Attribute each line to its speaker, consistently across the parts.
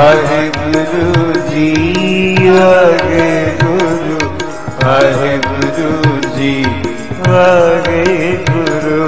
Speaker 1: वाहिगुरु जी वाहिगुरु वाहिगुरु जी वाहिगुरु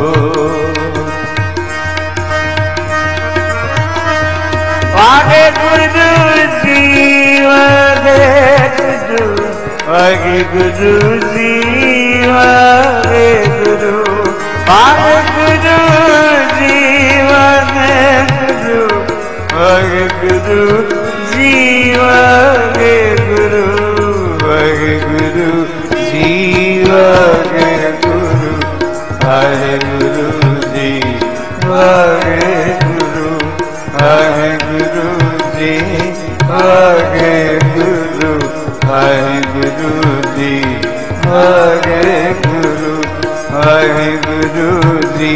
Speaker 1: वाहिगुरु जी वाहिगुरु वाहिगुरु जी वाहिगुरु वाहिगुरु जी वाहिगुरु वाहिगुरु जी वाहिगुरु वाहिगुरु जी वाहिगुरु वाहिगुरु जी वाहिगुरु वाहिगुरु जी वाहिगुरु वाहिगुरु जी वाहिगुरु वाहिगुरु जी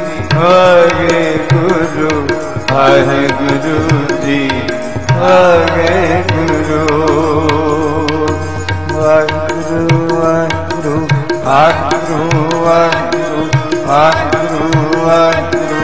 Speaker 1: वाहिगुरु वाहिगुरु जी वाहिगुरु वाहिगुरु वाहिगुरु वाहिगुरु वाहिगुरु वाहिगुरु वाहिगुरु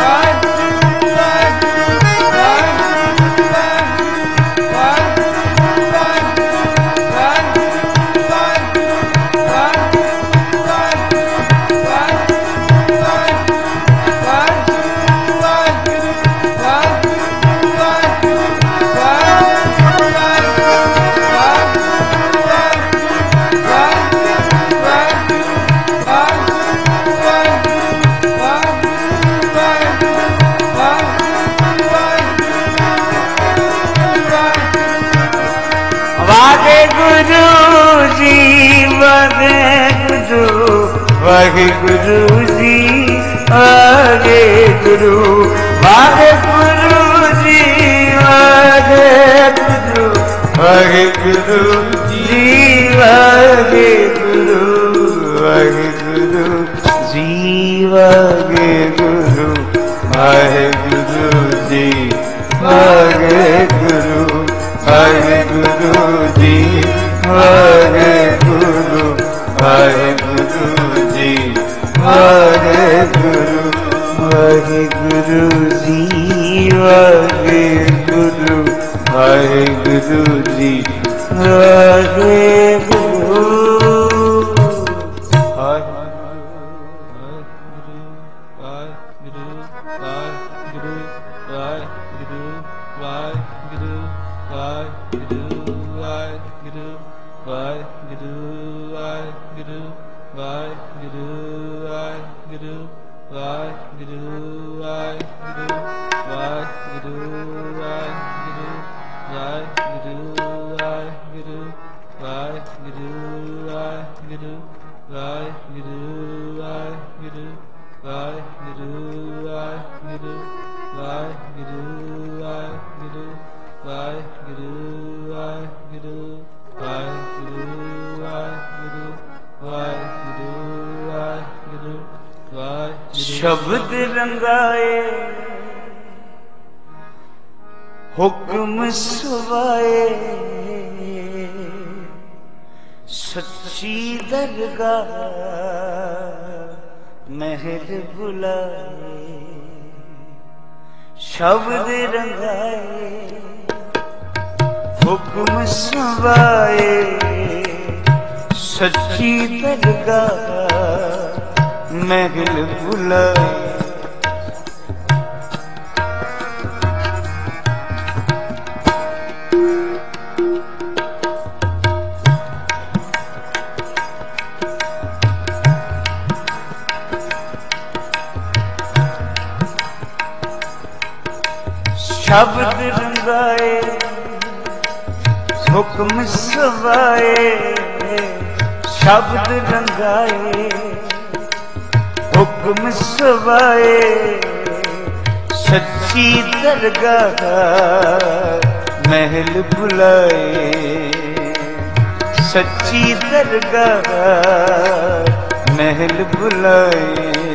Speaker 1: वाहिगुरु जी वाहिगुरु वाहिगुरु जी वाहिगुरु वाहिगुरु जी वाहिगुरु वाहिगुरु जी वाहिगुरु वाहिगुरु जी वाहिगुरु वाहिगुरु जी वाहिगुरु वाहिगुरु जी वाहिगुरु वाहिगुरु जी वाहिगुरु वाहिगुरु जी वाहिगुरु शब्द रंगाए हुक्म सुवाए सच्ची दरगाह महल बुलाए शब्द रंगाए हुक्म सुवाए सच्ची दरगाह महल बुलाए शब्द रंगाए हुक्म सवाए शब्द रंगाए हुक्म सवाए सच्ची दरगाह महल बुलाए सच्ची दरगाह महल बुलाए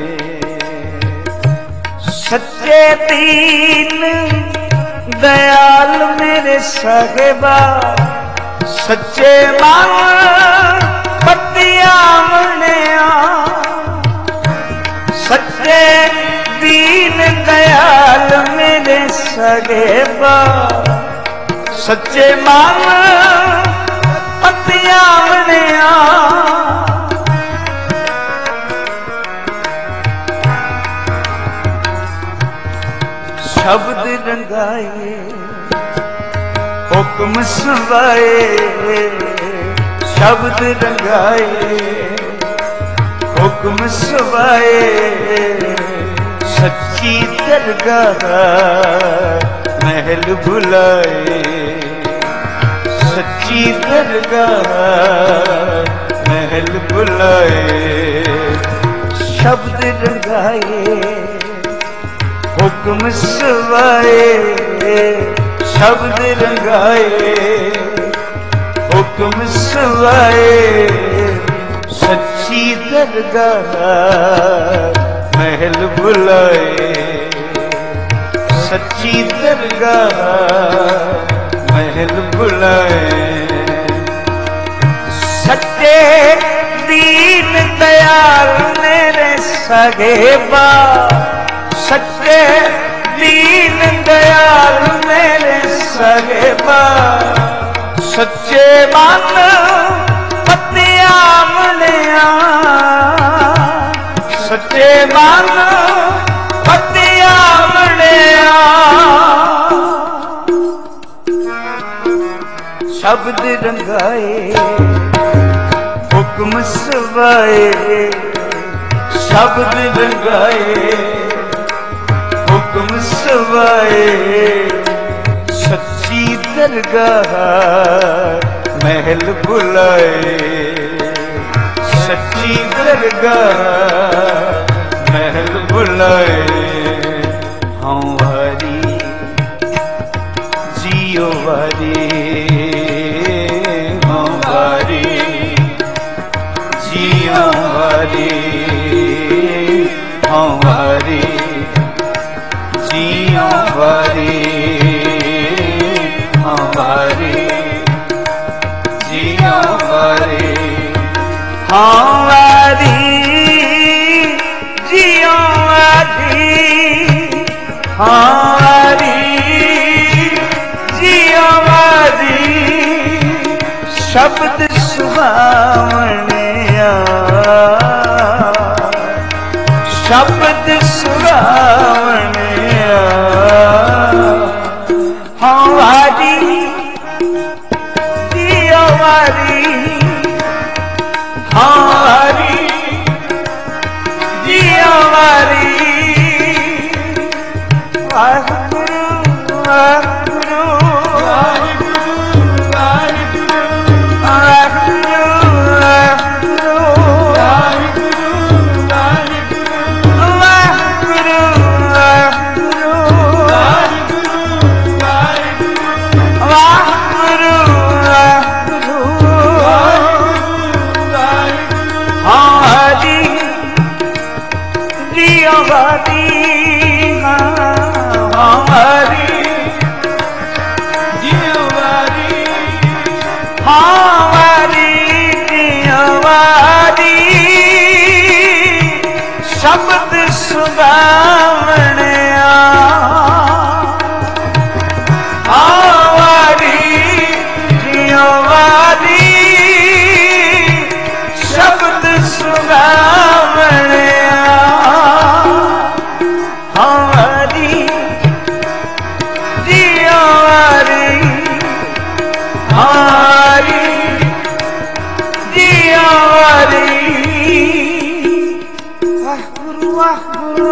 Speaker 1: सच्चे दीन दयाल मेरे साहिबा सच्चे मां पत्तियां मनिया सच्चे दीन दयाल मेरे ਸਗੇ ਬਾ ਸੱਚੇ ਮਨ ਪਤਿਆਂ ਬਣਿਆ ਸ਼ਬਦ ਰੰਗਾਏ ਹੁਕਮ ਸੁਣਾਏ ਸ਼ਬਦ ਰੰਗਾਏ ਹੁਕਮ ਸੁਣਾਏ ਸੱਚੀ ਦਰਗਾਹ ਮਹਿਲ ਬੁਲਾਏ ਸੱਚੀ ਦਰਗਾਹ ਮਹਿਲ ਬੁਲਾਏ ਸ਼ਬਦ ਰੰਗਾਏ ਹੁਕਮ ਸੁਣਾਏ ਸ਼ਬਦ ਰੰਗਾਏ ਹੁਕਮ ਸੁਣਾਏ ਸੱਚੀ ਦਰਗਾਹ ਮਹਿਲ ਬੁਲਾਏ ਸੱਚੀ ਦਰਗਾਹ ਮਹਿਲ ਬੁਲਾਏ ਸੱਚੇ ਦੀਨ ਦਇਆਲ ਮੇਰੇ ਸਗੇ ਬਾ ਸੱਚੇ ਦੀਨ ਦਇਆਲ ਮੇਰੇ ਸਗੇ ਬਾ ਸੱਚੇ ਮਨ ਪਤਿਆਂ ਬਣਿਆ ਸੱਚੇ ਮਨ ਪਤਿਆਂ ਬਣਿਆ ਸ਼ਬਦ ਰੰਗਾਏ ਹੁਕਮ ਸੁਣਾਏ ਸ਼ਬਦ ਰੰਗਾਏ ਹੁਕਮ ਸੁਣਾਏ ਸੱਚੀ ਦਰਗਾਹ ਮਹਿਲ ਬੁਲਾਏ ਸੱਚੀ ਦਰਗਾਹ ਮਹਿਲ ਬੁਲਾਏ ਹਉ ਹਰੀ ਜੀਓ ਵਾਰੀ ਹਉ ਹਰੀ ਜੀਓ ਵਾਰੀ ਹਉ ਹਰੀ ਜੀਓ ਵਾਰੀ ਹਉ ਹਰੀ ਜੀਓ ਵਾਰੀ ਹਉ ਹਰੀ ਜੀਓ ਵਾਰੀ ਹਉ ਹਰੀ ਜੀਓ ਵਾਰੀ ਸ਼ਬਦ ਸੁਹਾਵਣਿਆ ਸ਼ਬਦ ਸੁਹਾਵਣਿਆ ਹਉ ਹਰੀ ਜੀਓ ਵਾਰੀ ਹਉ ਹਰੀ ਜੀਓ ਵਾਰੀ ਵਾਹਿਗੁਰੂ ਵਾਹਿਗੁਰੂ ਵਾਹਿਗੁਰੂ ਵਾਹਿਗੁਰੂ ਸ਼ਬਦ ਸੁਣਾਵਣਿਆ ਆਵਾਰੀ ਜੀਓ ਵਾਰੀ ਸ਼ਬਦ ਸੁਣਾਵਣਿਆ ਆਵਾਰੀ ਜੀਓ ਵਾਰੀ ਆਵਾਰੀ ਜੀਓ ਵਾਰੀ ਵਾਹਿਗੁਰੂ ਵਾਹਿਗੁਰੂ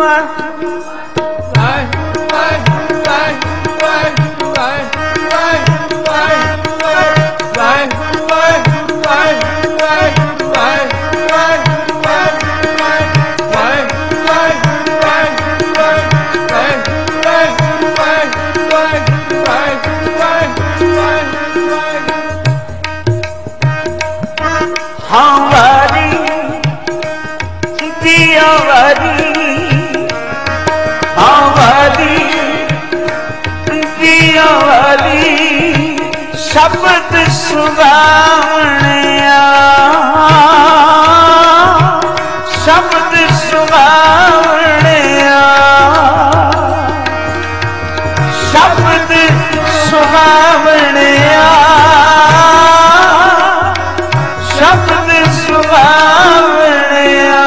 Speaker 1: ਹਮਾਰੀ ਜੀਓ ਵਾਰੀ ਹਮਾਰੀ ਜੀਓ ਵਾਰੀ ਸ਼ਬਦ ਸੁਣਾਵਣਿਆ ਸ਼ਬਦ ਸੁਣਾਵਣਿਆ ਸੁਹਾਵਣਿਆ ਸ਼ਬਦ ਸੁਹਾਵਣਿਆ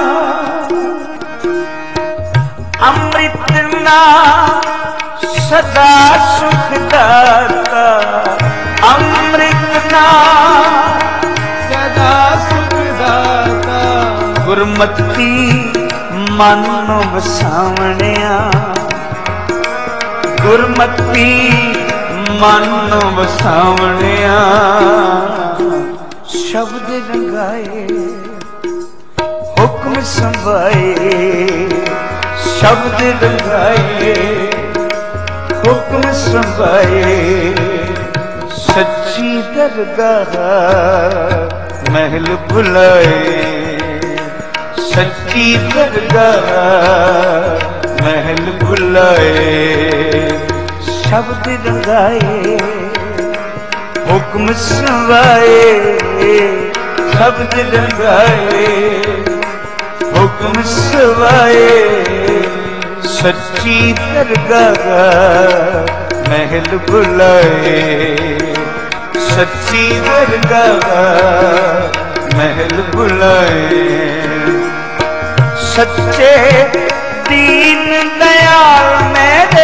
Speaker 1: ਅੰਮ੍ਰਿਤ ਨਾਮ ਸਦਾ ਸੁਖ ਦਾਤਾ ਅੰਮ੍ਰਿਤ ਨਾਮ
Speaker 2: ਸਦਾ ਸੁਖ ਦਾਤਾ
Speaker 1: ਗੁਰਮਤਿ ਮਨ ਨੂੰ ਵਸਾਵਣਿਆ ਗੁਰਮਤਿ ਮਨ ਨੂੰ ਵਸਾਵਣਿਆ ਸ਼ਬਦ ਰੰਗਾਏ ਹੁਕਮ ਸੰਭਾਏ ਸ਼ਬਦ ਰੰਗਾਏ ਹੁਕਮ ਸੰਭਾਏ ਸੱਚੀ ਦਰਗਾਹ ਮਹਿਲ ਬੁਲਾਏ ਸੱਚੀ ਦਰਗਾਹ ਮਹਿਲ ਬੁਲਾਏ ਸ਼ਬਦ ਰੰਗਾਏ ਹੁਕਮ ਸੁਣਾਏ ਸ਼ਬਦ ਰੰਗਾਏ ਹੁਕਮ ਸੁਣਾਏ ਸੱਚੀ ਦਰਗਾਹ ਮਹਿਲ ਬੁਲਾਏ ਸੱਚੀ ਦਰਗਾਹ ਮਹਿਲ ਬੁਲਾਏ ਸੱਚੇ ਦੀਨ ਦਇਆਲ ਮੇਰੇ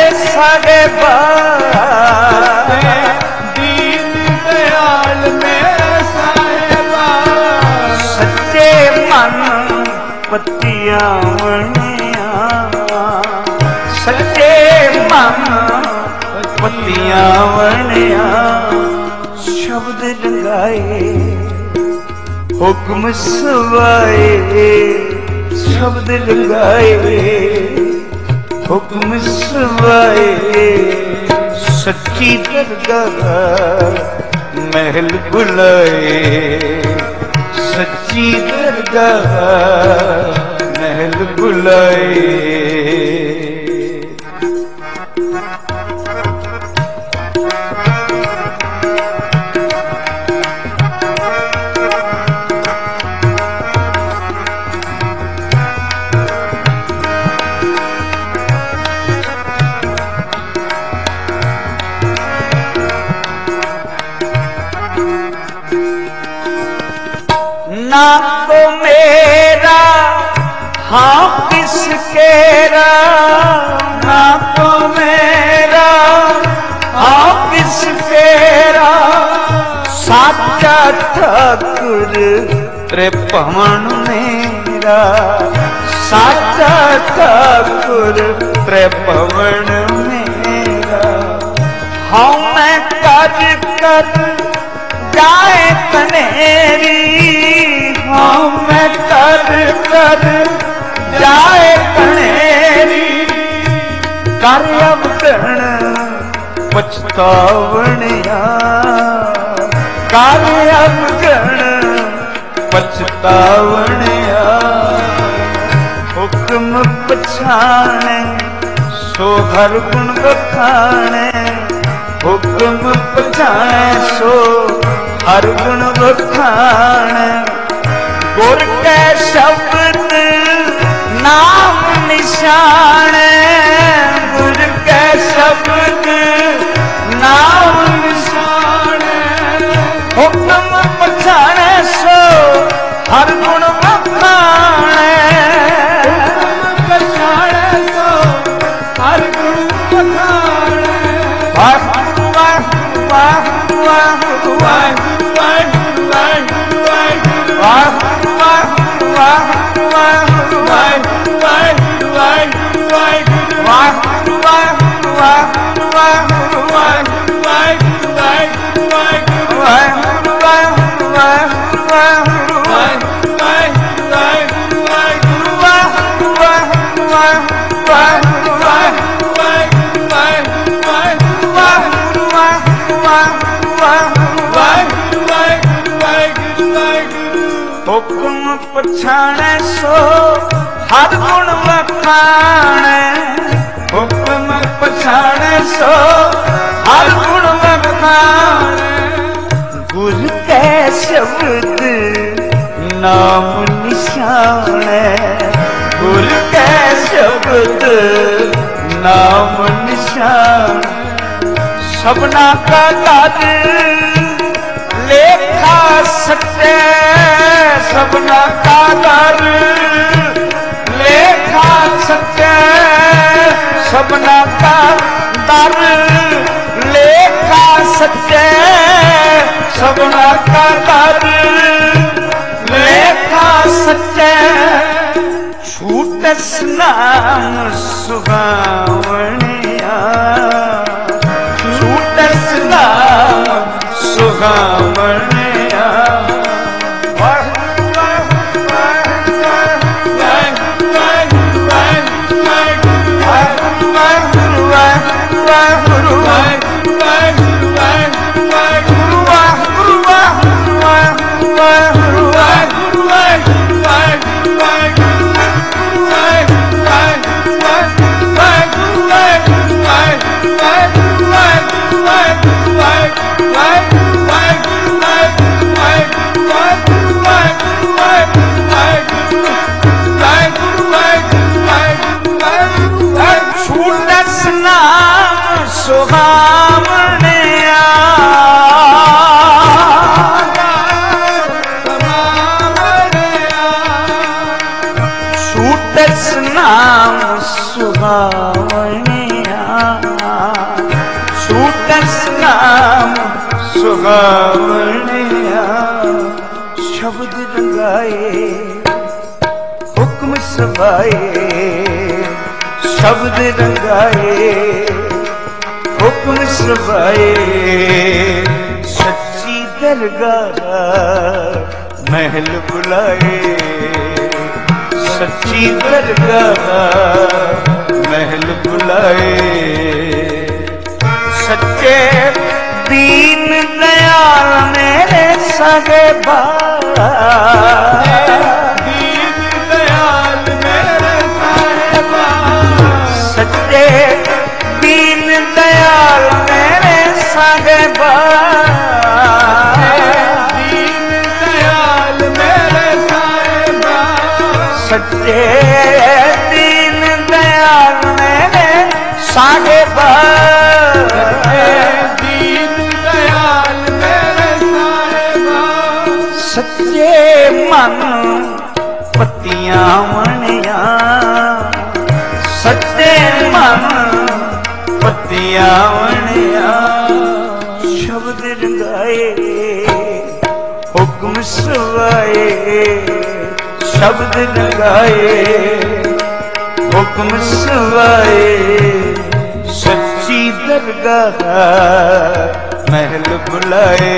Speaker 1: ਸਾਹਿਬਾਨ
Speaker 2: ਦੀਨ ਦਇਆਲ ਮੇਰੇ ਸਾਹਿਬਾਨ
Speaker 1: ਸੱਚੇ ਮਨ ਪਤੀਆਂ ਵਣਿਆ ਸੱਚੇ ਮਨ ਪਤੀਆਂ ਵਣਿਆ ਸ਼ਬਦ ਰੰਗਾਏ ਹੁਕਮ ਸਵਾਏ ਸ਼ਬਦ ਰੰਗਾਏ ਹੁਕਮ ਸਵਾਏ ਸੱਚੀ ਦਰਗਾਹ ਮਹਿਲ ਬੁਲਾਏ ਸੱਚੀ ਦਰਗਾਹ ਮਹਿਲ ਬੁਲਾਏ ना तो मेरा हाँ किसकेरा ना तो मेरा हाँ किसकेरा साचा ठाकुर त्रिभुवन मेरा साचा ठाकुर त्रिभुवन मेरा हाँ मैं कर कर जाए कनेरी हाँ मैं कर कर जाए कनेरी कर अवगण पछतावणिया कर अवगण पछतावणिया हुक्म पछाणे सो हर गुण बखाणे हुक्म पछाणे सो हर गुण बखाणे गुर के शब्द नाम निशान गुर के शब्द नाम निशान हुक्म पछाणे सो हर गुण बखाणे
Speaker 2: हुक्म पछाणे सो हर गुण बखाणे
Speaker 1: वाहिगुरु वाहिगुरु वाहिगुरु वाहिगुरु हुक्म पछाणे सो हर गुण बखाणे हुक्म पछाणे सो हर गुण बखाणे गुर के शब्द नाम निशान गुर के शब्द नाम निशान सबना का दर लेखा सच्चे, सबना का दर लेखा सच्चे, सबना का दर लेखा सच्चे, सबना का दर लेखा सच्चे। छूटस नाम सुहावनिया, छूटस नाम सुहावनिया। छूटस नाम सुहावनिया, छूटस नाम सुहावनिया, छूटस नाम सुहावनिया। शब्द रंगाए हुक्म सबाए, शब्द रंगाए हुक्म सबाए। सच्ची दरगाह महल बुलाए, सच्ची दरगाह महल बुलाए। सच्चे दीन दयाल मेरे सगे भाई, दीन दयाल मेरे सगे भाई, सच्चे दीन दयाल मेरे सगे भाई, दीन दयाल मेरे सगे भाई, सच्चे दीन दयाल मेरे सगे भाई, दीन दयाल मेरे सगे भाई। सच्चे मन पत्तियां वणिया, सच्चे मन पत्तियां वणिया। शब्द रंगाए हुक्म सवाए, शब्द रंगाए हुक्म सवाए। सच्ची दरगाह महल बुलाए,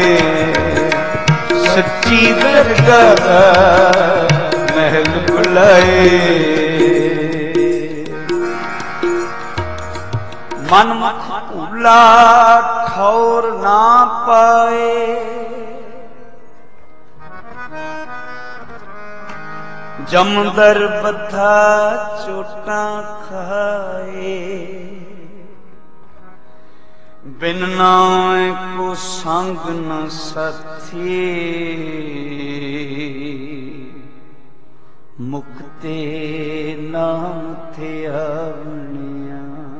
Speaker 1: सच्ची दरगाह महल बुलाए। मन भूला ठौर ना पाए, जमदर बद्धा चोटा खाए। बिन नाम को संग न साथी, मुक्ते नाम थे आवनिया।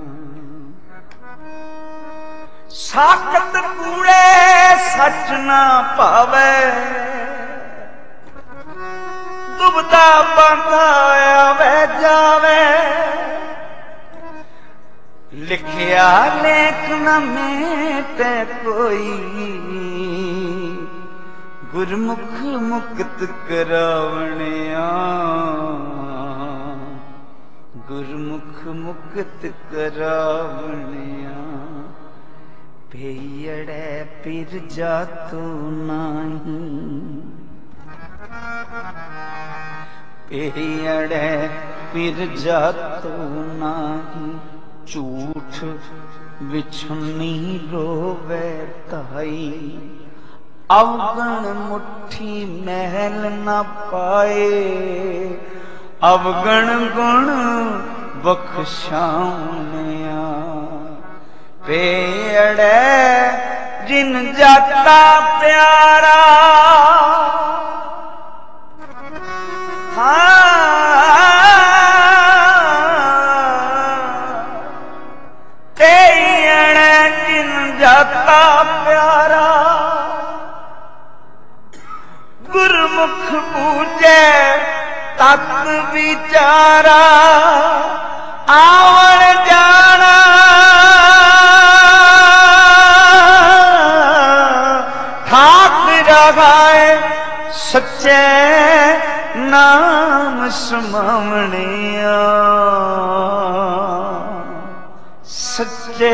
Speaker 1: साकत कूड़े सच ना पावे, दुबदा बांधा आवे जावे। लिखिया लेख न मेटे कोई, गुरमुख मुक्त करावनिया, गुरमुख मुक्त करावनिया। पेयड़े पिर जातो नाही, पेयड़े पिर जातो नाही। झूठ विछुनी रोवे ताई, अवगण मुट्ठी महल न पाए। अवगण गुण बख्शावनिया, पेड़े जिन जाता प्यारा। ਪਿਆਰਾ ਗੁਰਮੁਖ ਪੂਜੈ ਤਤ ਵਿਚਾਰਾ ਆਵਣ ਜਾਣਾ ਠਾਕ ਰਹਾਏ ਸੱਚੇ ਨਾਮ ਸਮਾਵਣਿਆ ਸੱਚੇ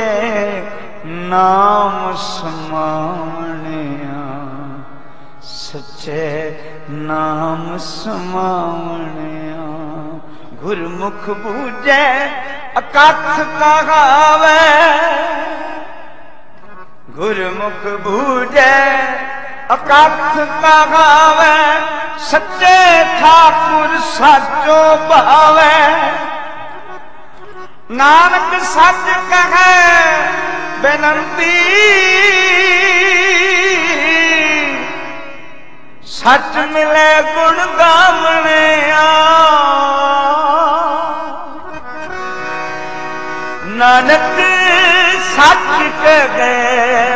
Speaker 1: ਨਾਮ ਸਮਾਵਣਿਆ ਸੱਚੇ ਨਾਮ ਸਮਾਵਣਿਆ ਗੁਰਮੁਖ ਬੂਝੈ ਅਕਥ ਕਹਾਵੇ ਗੁਰਮੁਖ ਬੂਝੈ ਅਕਥ ਕਹਾਵੇ ਸੱਚੇ ਠਾਕੁਰ ਸਾਚੋ ਭਾਵੇ ਨਾਨਕ ਸੱਚ ਕਹੈ ਬੇਨੰਤੀ ਸੱਚ ਮਿਲੇ ਗੁਣ ਗਾਵਣਿਆ ਨਾਨਕ ਸੱਚ ਕਹੈ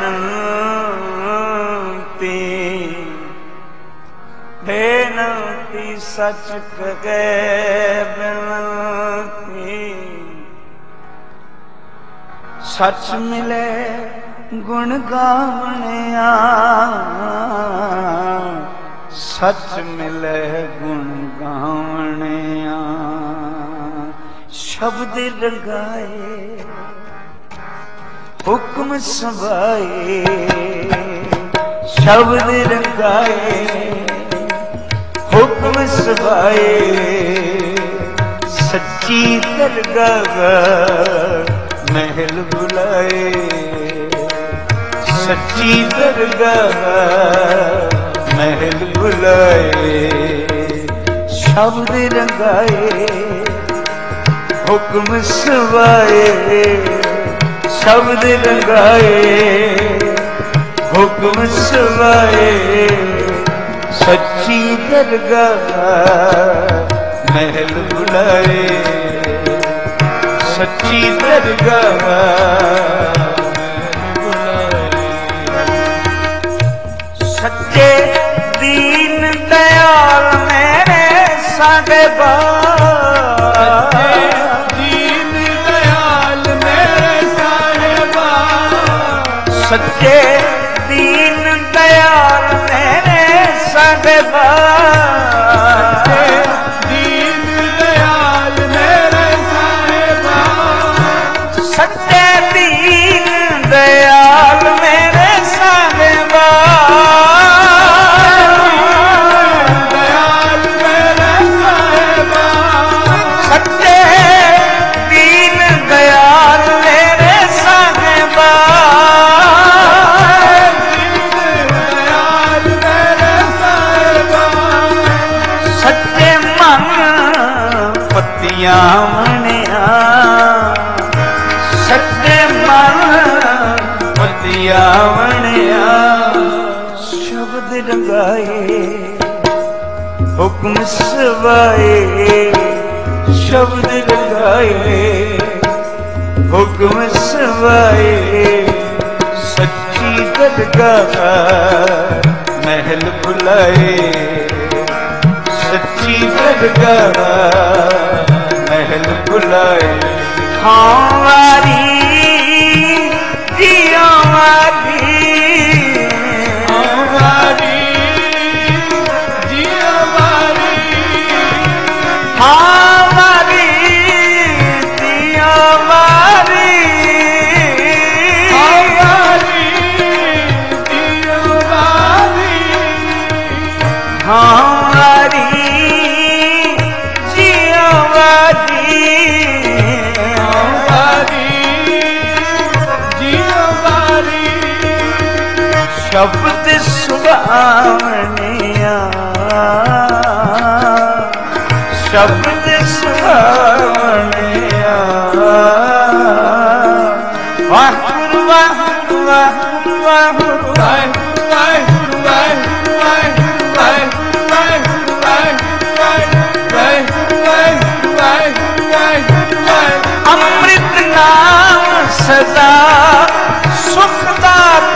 Speaker 1: ਬੇਨੰਤੀ ਸੱਚ ਕਹੈ ਬੇਨੰਤੀ ਸੱਚ ਮਿਲੇ ਗੁਣ ਗਾਵਣਿਆ ਸੱਚ ਮਿਲੇ ਗੁਣ ਗਾਵਣਿਆ ਸ਼ਬਦ ਰੰਗਾਏ ਹੁਕਮ ਸਭਾਏ ਸ਼ਬਦ ਰੰਗਾਏ ਹੁਕਮ ਸਭਾਏ ਸੱਚੀ ਦਰਗਾਹ ਮਹਿਲ ਬੁਲਾਏ ਸੱਚੀ ਦਰਗਾਹ ਮਹਿਲ ਬੁਲਾਏ ਸ਼ਬਦ ਰੰਗਾਏ ਹੁਕਮ ਸਵਾਏ ਸ਼ਬਦ ਰੰਗਾਏ ਹੁਕਮ ਸਵਾਏ ਸੱਚੀ ਦਰਗਾਹ ਮਹਿਲ ਬੁਲਾਏ ਸੱਚੀ ਦਰਗਾਹ ਸੱਚੇ ਦੀਨ ਦਇਆਲ ਮੇਰੇ ਸਾਹਿਬਾ
Speaker 2: ਦੀਨ ਦਇਆਲ ਮੇਰੇ ਸਾਹਿਬਾ
Speaker 1: ਸੱਚੇ ਦੀਨ ਦਇਆਲ ਮੇਰੇ ਸਾਹਿਬਾ
Speaker 2: ਦੀਨ ਦਇਆਲ ਮੇਰੇ ਸਾਹਿਬਾ
Speaker 1: ਸੱਚੇ ਦੀਨ ਦਇਆਲ ਮੇਰੇ ਸਾਹਿਬਾ
Speaker 2: ਦਇਆਲ ਮੇਰੇ ਸਾਹਿਬਾ
Speaker 1: ਸੱਚੇ ਦੀਨ ਦਇਆਲ ਮੇਰੇ ਸਾਹਿਬਾ
Speaker 2: ਦਇਆਲ ਮੇਰੇ ਸਾਹਿਬਾ
Speaker 1: ਸੱਚੇ ਮਨ ਪੱਤੀਆਂ ਮਣਿਆ ਸੱਚੇ ਮਨ ਪੱਤੀਆਂ ਮਣਿਆ ਸ਼ਬਦ ਰੰਗਾਏ ਹੁਕਮ ਸਵਾਏ ਸ਼ਬਦ ਰੰਗਾਏ ਹੁਕਮ ਸਵਾਏ ਸੱਚੀ ਦਰਗਾਹ ਮਹਿਲ ਬੁਲਾਏ ਸੱਚੀ ਦਰਗਾਹ ਮਹਿਲ ਬੁਲਾਏ ਹਾਂ ਵਾਰੀ ਜੀਓ ਵਾਰੀ
Speaker 2: ਵਾਰੀ ਜੀਓ ਵਾਰੀ
Speaker 1: ਹਾਂ ਵਾਰੀ ਜੀਓ ਵਾਰੀ
Speaker 2: ਵਾਰੀ ਜੀਓ ਵਾਰੀ
Speaker 1: ਹਾਂ ਵਾਰੀ ਜੀਓ ਵਾਰੀ
Speaker 2: ਜੀਓ ਵਾਰੀ
Speaker 1: ਸ਼ਬਦ ਸੁਭਾਵਣਿਆ ਸ਼ਬਦ ਸੁਭਾਵਣਿਆ ਵਾਹਿਗੁਰੂ ਵਾਹਿਗੁਰੂ ਵਾਹਿਗੁਰੂ ਵਾਹਿਗੁਰੂ
Speaker 2: ਵਾਹਿਗੁਰੂ ਵਾਹਿਗੁਰੂ ਵਾਹਿਗੁਰੂ ਵਾਹਿਗੁਰੂ ਵਾਹਿਗੁਰੂ ਵਾਹਿਗੁਰੂ ਵਾਹਿਗੁਰੂ
Speaker 1: ਅੰਮ੍ਰਿਤ ਨਾਮ ਸਦਾ ਸੁਖ ਦਾਤਾ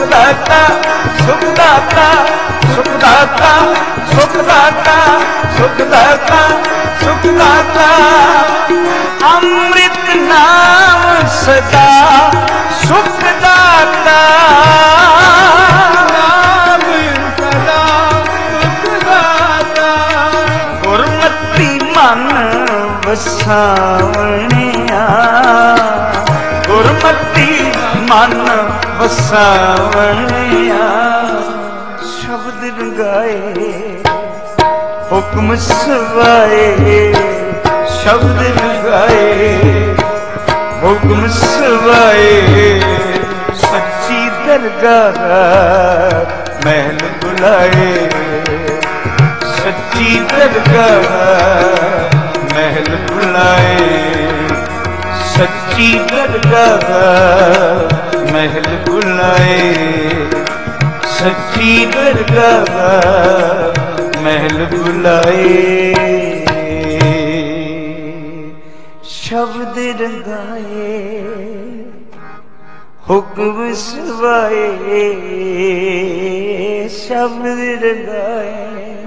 Speaker 1: ਸੁਖਦਾਤਾ ਸੁਖਦਾਤਾ ਸੁਖਦਾਤਾ ਸੁਖਦਾਤਾ ਸੁਖਦਾਤਾ ਸੁਖਦਾਤਾ ਅੰਮ੍ਰਿਤ ਨਾਮ ਸਦਾ ਸੁਖਦਾਤਾ
Speaker 2: ਨਾਮ ਸਦਾ ਸੁਖਦਾਤਾ
Speaker 1: ਗੁਰਮਤਿ ਮਨ ਵਸਾਵਣਿਆ ਗੁਰਮਤਿ ਮਨ ਵਸਾਵਣਿਆ ਸ਼ਬਦ ਰੰਗਾਏ ਹੁਕਮ ਸਵਾਏ ਸ਼ਬਦ ਰੰਗਾਏ ਹੁਕਮ ਸਵਾਏ ਸੱਚੀ ਦਰਗਾਹ ਮਹਿਲ ਬੁਲਾਏ ਸੱਚੀ ਦਰਗਾਹ ਮਹਿਲ ਬੁਲਾਏ ਸੱਚੀ ਦਰਗਾਹ ਮਹਿਲ ਬੁਲਾਏ ਸੱਚੀ ਦਰਗਾਹ ਮਹਿਲ ਬੁਲਾਏ ਸ਼ਬਦ ਰੰਗਾਏ ਹੁਕਮ ਸਵਾਏ ਸ਼ਬਦ ਰੰਗਾਏ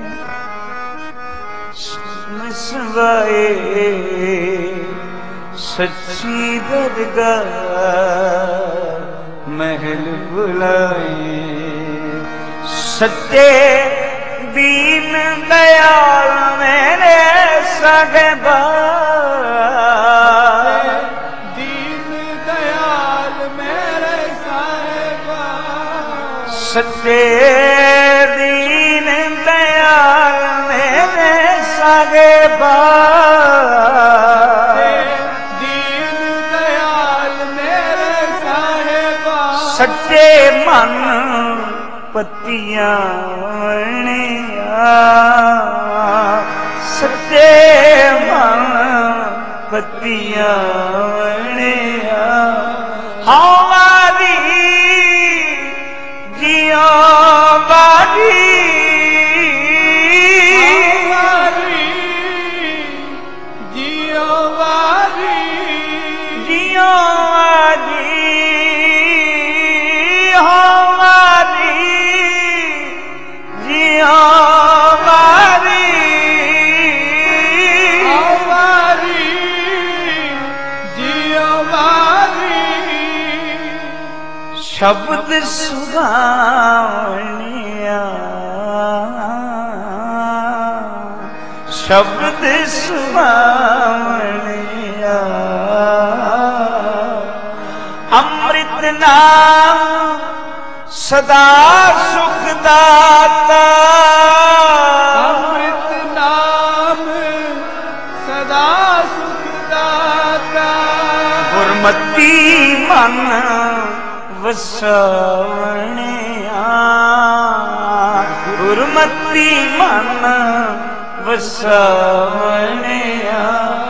Speaker 1: ਸਵਾਏ ਸੱਚੀ ਦਰਗਾਹ ਮਹਿਲ ਬੁਲਾਏ ਸੱਚੇ ਦੀਨ ਦਇਆਲ ਮੇਰੇ ਸਾਹਿਬਾ
Speaker 2: ਦੀਨ ਦਇਆਲ ਮੇਰੇ ਸਾਹਿਬਾ
Speaker 1: ਸੱਚੇ ਦੀਨ ਦਇਆਲ ਮੇਰੇ ਸਾਹਿਬਾ
Speaker 2: ਦੀਨ ਦਇਆਲ ਮੇਰੇ ਸਾਹਿਬਾ
Speaker 1: ਸੱਚੇ ਮਨ ਪਤੀਆਂ ਵਣਿਆ ਸੱਚੇ ਮਨ ਪਤੀਆਂ ਵਣਿਆ ਹਵਾਰੀ ਜਿਉ ਵਾਰੀ
Speaker 2: ਵਾਰੀ ਜਿਉ ਵਾਰੀ
Speaker 1: ਜਿਉ ਵਾਰੀ ਹਵਾਰੀ ਜਿਉ ਵਾਰੀ
Speaker 2: ਵਾਰੀ ਜਿਉ ਵਾਰੀ
Speaker 1: ਸ਼ਬਦ ਸੁਹਾਵਣਿਆ ਸ਼ਬਦ ਸੁਹਾਵਣਿਆ ਅੰਮ੍ਰਿਤ ਨਾਮ ਸਦਾ ਸੁਖ ਦਾਤਾ
Speaker 2: ਅੰਮ੍ਰਿਤ ਨਾਮ ਸਦਾ ਸੁਖ ਦਾਤਾ
Speaker 1: ਗੁਰਮਤਿ ਮਨ ਵਸਾਵਣਿਆ ਗੁਰਮਤਿ ਮਨ ਵਸਾਵਣਿਆ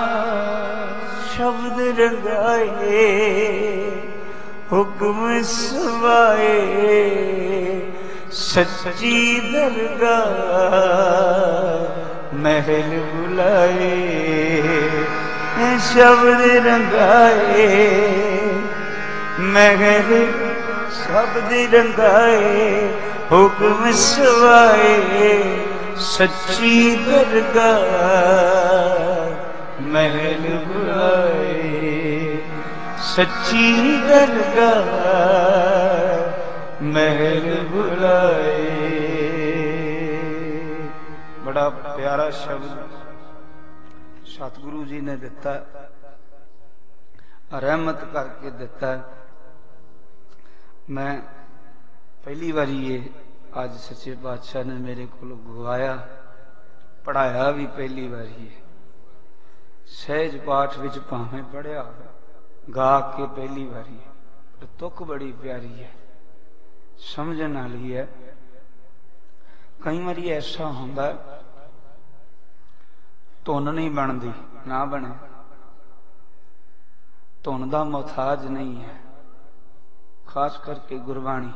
Speaker 1: ਸ਼ਬਦ ਰੰਗਾਏ ਹੁਕਮ ਸਵਾਏ ਸੱਚੀ ਦਰਗਾਹ ਮਹਿਲ ਬੁਲਾਏ ਸ਼ਬਦ ਰੰਗਾਏ ਮਹਿਲ ਸ਼ਬਦ ਰੰਗਾਏ ਹੁਕਮ ਸਵਾਏ ਸੱਚੀ ਦਰਗਾਹ ਮਹਿਲ ਬੁਲਾਏ ਸੱਚੀ ਦਰਗਾਹ ਮਹਿਲ ਬੁਲਾਏ ਬੜਾ ਪਿਆਰਾ ਸ਼ਬਦ ਸਤਿਗੁਰੂ ਜੀ ਨੇ ਦਿੱਤਾ ਰਹਿਮਤ ਕਰਕੇ ਦਿੱਤਾ ਮੈਂ ਪਹਿਲੀ ਵਾਰੀ ਇਹ ਅੱਜ ਸੱਚੇ ਪਾਤਸ਼ਾਹ ਨੇ ਮੇਰੇ ਕੋਲ ਗਵਾਇਆ ਪੜਾਇਆ ਵੀ ਪਹਿਲੀ ਵਾਰੀ ਹੈ ਸਹਿਜ ਪਾਠ ਵਿੱਚ ਭਾਵੇਂ ਪੜਿਆ ਗਾ ਕੇ ਪਹਿਲੀ ਵਾਰੀ ਪਰ ਤੁਕ ਬੜੀ ਪਿਆਰੀ ਹੈ ਸਮਝਣ ਵਾਲੀ ਹੈ ਕਈ ਵਾਰੀ ਐਸਾ ਹੁੰਦਾ ਧੁਨ ਨਹੀਂ ਬਣਦੀ ਨਾ ਬਣੇ ਧੁਨ ਦਾ ਮੁਹਤਾਜ ਨਹੀਂ ਹੈ ਖਾਸ ਕਰਕੇ ਗੁਰਬਾਣੀ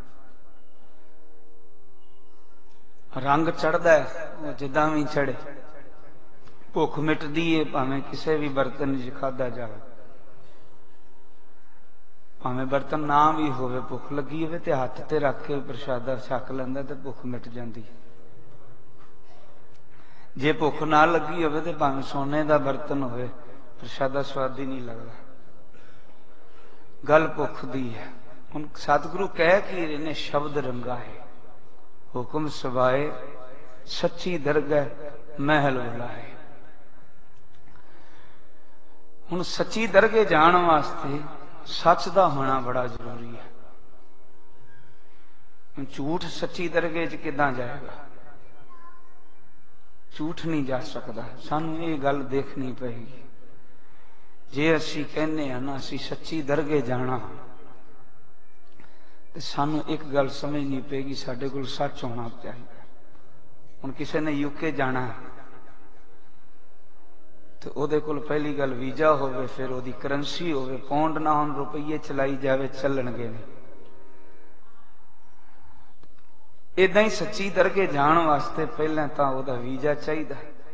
Speaker 1: ਰੰਗ ਚੜਦਾ ਉਹ ਜਿੱਦਾਂ ਵੀ ਚੜੇ ਭੁੱਖ ਮਿਟਦੀ ਏ ਭਾਵੇਂ ਕਿਸੇ ਵੀ ਬਰਤਨ 'ਚ ਖਾਧਾ ਜਾਵੇ भावें बर्तन ना भी होवे, भुख लगी होवे ते हत्थ ते रख के प्रशादा छक लैंदा ते भुख मिट जाती। जे भुख ना लगी होवे ते भावें सोने का बर्तन होवे, प्रशादा स्वाद ही नहीं लगता। गल भुख दी है। हुण सतगुरु कह कि इन्हें शब्द रंगा है, हुक्म सवाए सच्ची दरगह महल बुलाए। हुण सच्ची दरगह जाण वास्ते सच दा होना बड़ा जरूरी है। झूठ सच्ची दरगह च किदां जाएगा? झूठ नहीं जा सकता। सानू ये गल देखनी पेगी। जे असी कहने हैं ना असी सच्ची दरगह जाना, तो सानू एक गल समझनी पेगी, साडे कोल सच होना चाहिए। हुण किसी ने यूके जाना तो उहदे कोल पहली गल वीजा होवे, फिर उहदी करंसी होवे। पौंड ना होण, रुपये चलाई जावे, चलणगे नहीं। इदां ही सच्ची दरगह जाण वास्ते पहले तो उहदा वीजा चाहिदा,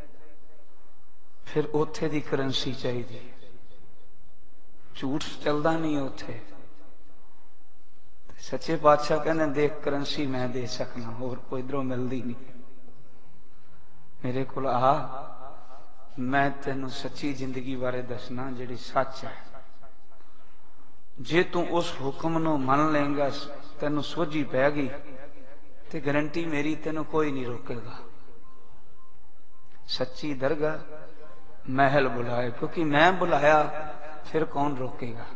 Speaker 1: फिर उत्थे दी करंसी चाहिदी। झूठ चलदा नहीं उत्थे। सच्चे पातशाह कहने देख करंसी मैं दे सकना, होर कोई इधरों मिलदी नहीं। मेरे कोल आ, मैं तेनों सच्ची जिंदगी बारे दसना जिहड़ी सच है। जे तू उस हुक्म नूं मन लेंगा, तेनों सोझी पै गई ते गारंटी मेरी तेनों कोई नहीं रोकेगा। सच्ची दरगाह महल बुलाए, क्योंकि मैं बुलाया फिर कौन रोकेगा।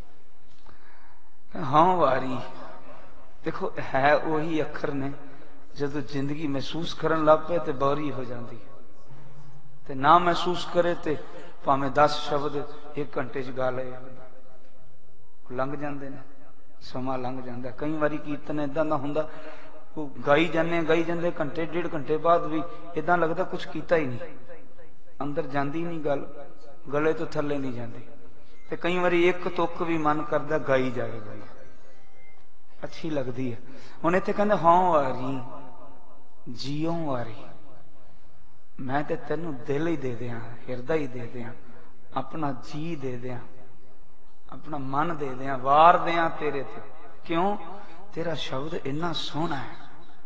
Speaker 1: हाँ वारी देखो है वही अखर ने, जदों जिंदगी महसूस करन लग पे तो बोरी हो जाती, ते ना महसूस करे तो भावें 10 शब्द 1 घंटे च गा लए, लंघ जाते हैं, समा लंघ जाता। कई बारी कीर्तन इदां दा हुंदा, गाई जाते घंटे 1.5 घंटे बाद भी इदां लगता कुछ किया ही नहीं, अंदर जाती नहीं गल, गले तो थले नहीं जाती। ते कई बारी एक तुक भी मन करता गाई जाए, गाई अच्छी लगती है। हुण इत्थे कहंदे हाँ वारी जियो वारी, मैं ते तेनू दिल ही दे दियां, हिरदा ही दे दियां, अपना जी दे दियां, अपना मन दे दियां, वार दियां तेरे ते। क्यों? तेरा शब्द इन्ना सोहना है,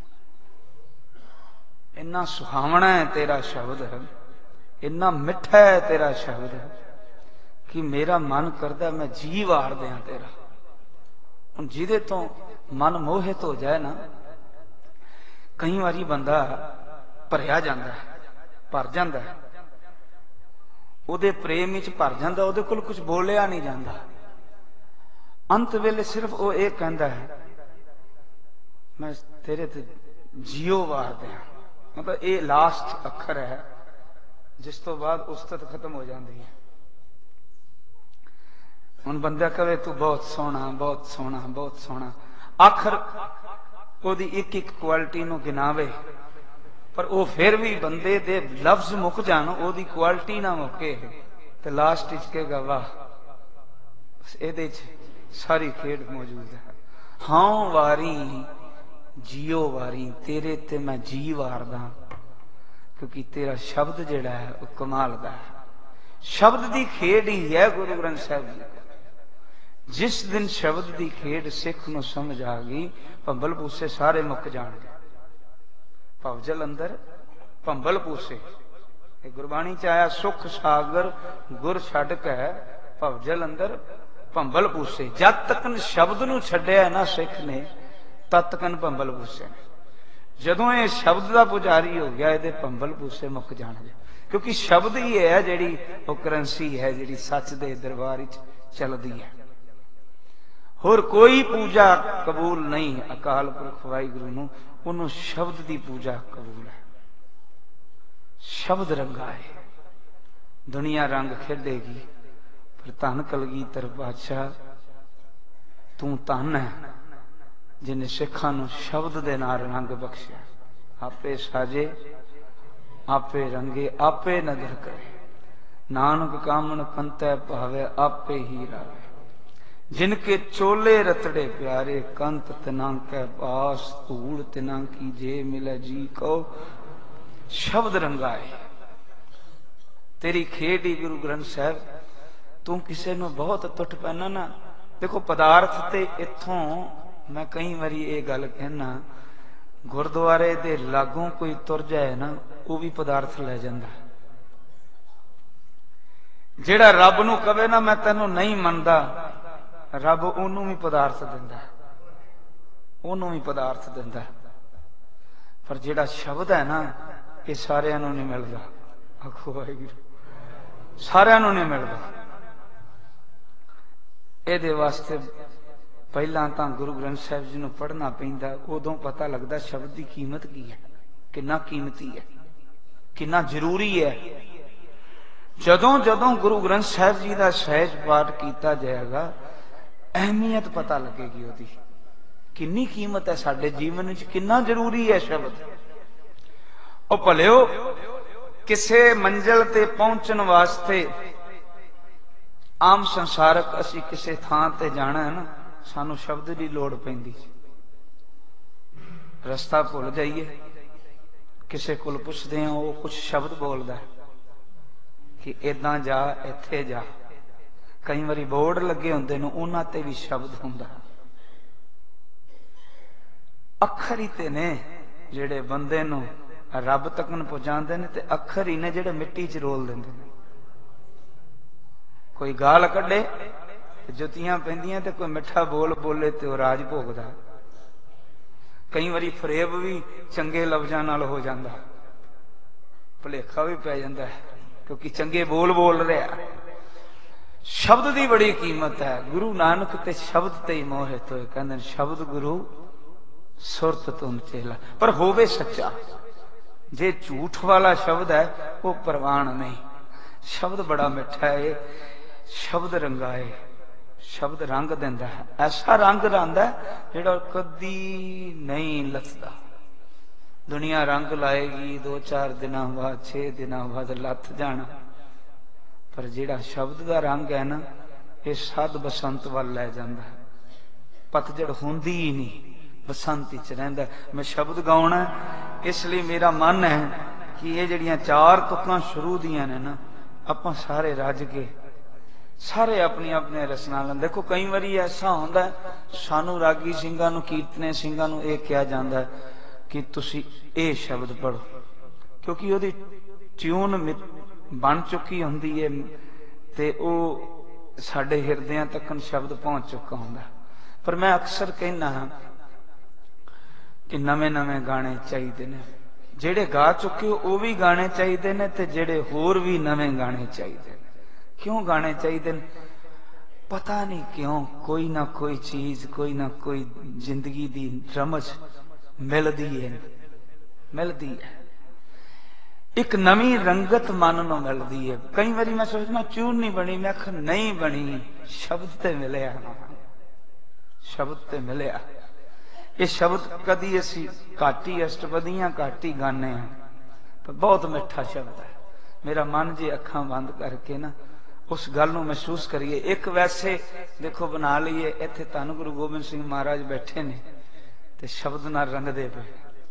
Speaker 1: इन्ना सुहावना है तेरा शब्द है, इन्ना मिठा है तेरा शब्द है कि मेरा मन करता मैं जी वार दियां तेरा। हुण जिहदे तो मन मोहित हो जाए ना, कई बारी बंदा भरिया जाता है, भर जाता है, उहदे प्रेम विच भर जाता, उहदे कोल कुछ बोलिया नहीं जाता। अंत वेले सिर्फ वो ये कहता है मैं तेरे ते जियो वार दियां। मतलब ये लास्ट अखर है, जिस तो बाद उस्तत खत्म हो जाती है। हुण बंदा कहे तू बहुत सोहना, बहुत सोहना, बहुत सोहना, आखिर ओदी एक एक क्वालिटी नूं गिनावे, पर वो फिर भी बंदे दे लफ्ज मुक जान, ओदी क्वालिटी ना मुके, तो लास्ट इच कहेगा वाह, इहदे च सारी खेड मौजूद है। हाँ वारी जियो वारी, तेरे ते मैं जी वारदा, क्योंकि तेरा शब्द जिहड़ा है वह कमाल दा है। शब्द की खेड ही है गुरु ग्रंथ साहिब जी। जिस दिन शब्द की खेड सिख नूं समझ आ गई, भंबल पूसे सारे मुक जाणगे। भवजल अंदर भंबल पूसे, गुरबाणी च आया सुख सागर गुर छड्ड के भवजल अंदर भंबल पूसे। जद तक शब्द नूं छड्डिया ना सिख ने, तद तक भंबल पूसे ने। जदों ये शब्द का पुजारी हो गया, ये भंबल पूसे मुक जाणगे, क्योंकि शब्द ही है जिहड़ी वो करंसी है जिहड़ी सच दे दरबार चलती है। होर कोई पूजा कबूल नहीं अकाल पुरख वाहिगुरू नूं, उन्होंने शब्द की पूजा कबूल है। शब्द रंगा है, दुनिया रंग खेडेगी, पर धन कलगीधर पातशाह तू धन है जिन्हें सिखां नूं शब्द दे नाल रंग बख्शिया। आपे साजे आपे रंगे आपे नदर करे, नानक कामन पंतै भावे आपे ही रावे। जिनके चोले रतड़े प्यारे, कंत तना कै पास, धूड़ तना की जे मिले जी को। शब्द रंगा है तेरी खेड ही गुरु ग्रंथ साहब। तू किसी नूं बहुत तुट पैना ना, देखो पदार्थ ते इत्थों मैं कई बारी ये गल कहना, गुरुद्वारे दे लागों कोई तुर जाए ना, वो भी पदार्थ ले जांदा। जेड़ा रब नूं कहे ना मैं तैनूं नहीं मनदा, रब ओनूं भी पदार्थ दिंदा, ओनूं भी पदार्थ दिंदा। पर जेड़ा शब्द है ना, ये सारियां नूं नहीं मिलदा। आखो वाहिगुरू, सारियां नूं नहीं मिलदा। ਇਹਦੇ ਵਾਸਤੇ ਪਹਿਲਾਂ ਤਾਂ ਗੁਰੂ ਗ੍ਰੰਥ ਸਾਹਿਬ ਜੀ ਨੂੰ ਪੜ੍ਹਨਾ ਪੈਂਦਾ, ਉਦੋਂ ਪਤਾ ਲੱਗਦਾ ਸ਼ਬਦ ਦੀ ਕੀਮਤ ਕੀ ਹੈ, ਕਿੰਨਾ ਕੀਮਤੀ ਹੈ, ਕਿੰਨਾ ਜ਼ਰੂਰੀ ਹੈ। ਜਦੋਂ ਜਦੋਂ ਗੁਰੂ ਗ੍ਰੰਥ ਸਾਹਿਬ ਜੀ ਦਾ ਸਹਿਜ ਪਾਠ ਕੀਤਾ ਜਾਏਗਾ, ਅਹਿਮੀਅਤ ਪਤਾ ਲੱਗੇਗੀ ਉਹਦੀ, ਕਿੰਨੀ ਕੀਮਤ ਹੈ ਸਾਡੇ ਜੀਵਨ ਵਿੱਚ, ਕਿੰਨਾ ਜ਼ਰੂਰੀ ਹੈ ਸ਼ਬਦ। ਉਹ ਭਲਿਓ ਕਿਸੇ ਮੰਜ਼ਿਲ ਤੇ ਪਹੁੰਚਣ ਵਾਸਤੇ आम संसारक असी किसी थां ते जाना है ना, सानू शब्द की लोड़ पैंदी। रस्ता भुल जाइए, किसी को पुछदे हैं, वो कुछ शब्द बोलदा कि इदां जा, इत्थे जा। कई बारी बोर्ड लगे हुंदे ने, उन्हां ते भी शब्द हुंदा। अखर ही ते ने जिहड़े बंदे नूं रब तकन पहुंचांदे ने, ते अखर ही ने जिहड़े मिट्टी च रोल दिंदे ने। कोई गाल कढ़े जुतियां पैंदियां, ते कोई मिठा बोल बोले तो राज भोगदा। कई बारी फरेब भी चंगे लफ्जां नाल हो जांदा, भुलेखा भी पै जांदा है, क्योंकि चंगे बोल बोल रहा। शब्द की बड़ी कीमत है। गुरु नानक ते शब्द ते ही मोहित होए, कहंदे शब्द गुरु सुरत तुम चेला। पर होवे सच्चा, जे झूठ वाला शब्द है वो प्रवान नहीं। शब्द बड़ा मिठा है, शब्द रंगाए, शब्द रंग देंदा है, ऐसा रंग लांदा जिहड़ा कदी नहीं लथदा। दुनिया रंग लाएगी 2-4 दिनों बाद, 6 दिनों बाद लथ जाना, पर जिहड़ा शब्द दा रंग है ना, ये सद बसंत वाल लै जांदा। पतझड़ हुंदी ही नहीं, बसंत विच रहिंदा। मैं शब्द गाउणा, इसलिए मेरा मन है कि ये जिहड़ियां 4 तुकां शुरू दियां ने ना, आपां सारे रज के सारे अपनी अपने रसना लें। देखो कई बारी ऐसा होंदा है, सानू रागी सिंघां नूं, कीर्तने सिंघां नूं ये कहा जांदा है कि तुसी ये शब्द पढ़ो, क्योंकि उहदी ट्यून बन चुकी हुंदी है, ते वो साडे हिरदियां तक शब्द पहुंच चुका हुंदा। पर मैं अक्सर कहना हाँ कि नवे नवे गाने चाहिए ने, जेड़े गा चुके हो वो भी गाने चाहिए ने, ते जेड़े होर भी नवे गाने चाहिए। क्यों गाने चाहिए? पता नहीं क्यों, कोई ना कोई चीज, कोई ना कोई जिंदगी दी रमज मिलती है, मिलती है। एक नवी रंगत मन नूं मिलती है। कई बारी मैं सोचना ट्यून नहीं बनी, मैं आख नहीं बनी, शब्द ते मिलिया, शब्द ते मिलिया। ये शब्द कदी असी घट ही अष्टपदियां घट ही गाने हैं, पर बहुत मिठा शब्द है। मेरा मन जे अखां बंद करके ना उस गल नूं महसूस करिए। एक वैसे देखो बना लीए, इत्थे धन गुरु गोबिंद सिंह महाराज बैठे ने ते शब्द नाल रंगदे पे,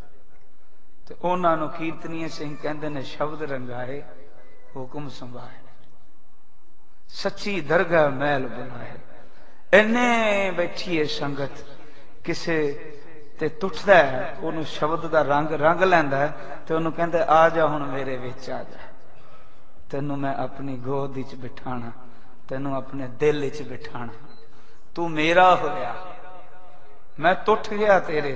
Speaker 1: ते उन्हां नूं कीर्तनीय सिंह कहंदे ने शब्द रंगाए हुक्म संभाए, सच्ची दरगाह महल बुलाए। इन्ने बैठी है संगत, किसे ते टुटदा है, उहनूं शब्द दा रंग रंग लैंदा है, ते उहनूं कहंदे आ जा हुण मेरे विच आ जा, तेनू मैं अपनी गोद विच बिठाना, तेनू अपने दिल विच बिठाना, तू मेरा होया, मैं टुट गया तेरे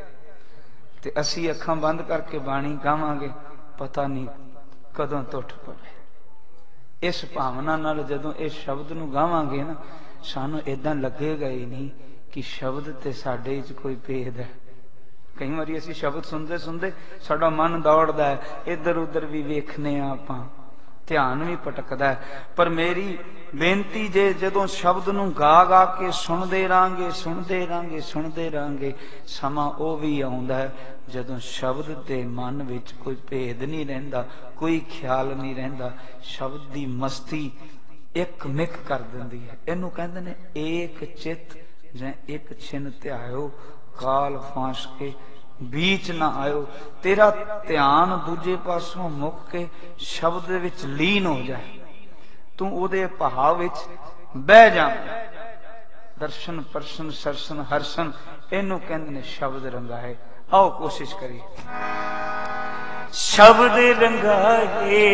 Speaker 1: ते असी अखां बंद करके बाणी गावांगे, पता नहीं कदों टुट पवे। इस भावना नाल जदों इस शब्द नूं गावांगे ना, सानू इदां लगेगा ही नहीं कि शब्द ते साडे विच कोई भेद है। कई बारी असी शब्द सुनते सुनते साडा मन दौड़दा है, इधर उधर भी वेखने आपां, ध्यान भी भटकदा है। पर मेरी बेनती जे जदों शब्द नूं गा गा के सुनदे रहांगे, सुनदे रहांगे, सुनदे रहांगे, समा ओ भी आउंदा है जदों शब्द दे मन विच कोई भेद नहीं रहिंदा, कोई ख्याल नहीं रहिंदा, शब्द दी मस्ती एक मिक कर दिंदी है। इहनूं कहंदे ने एक चित जै एक छिन ध्यायो, काल फांस के बीच ना आयो। तेरा ध्यान दूजे पासों मुक के शब्द विच लीन हो जाए, तू उहदे भाव विच बह जा। दर्शन परसन सरसन हरसन इनू कहते ने शब्द रंगाए। आओ कोशिश करिए। शब्द रंगाए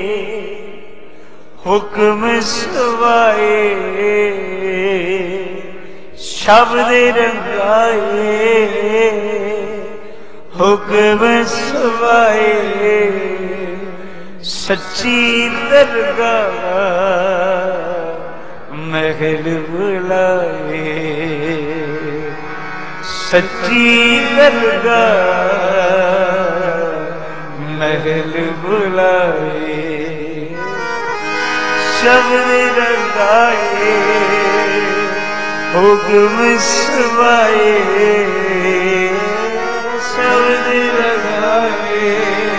Speaker 1: हुक्म सवाए, शब्द रंगाए हुक्म सवाए, सच्ची दरगाह महल बुलाए, सच्ची दरगाह महल बुलाए। शब्द रंगाए हुक्म सवाए, शब्द रंगाए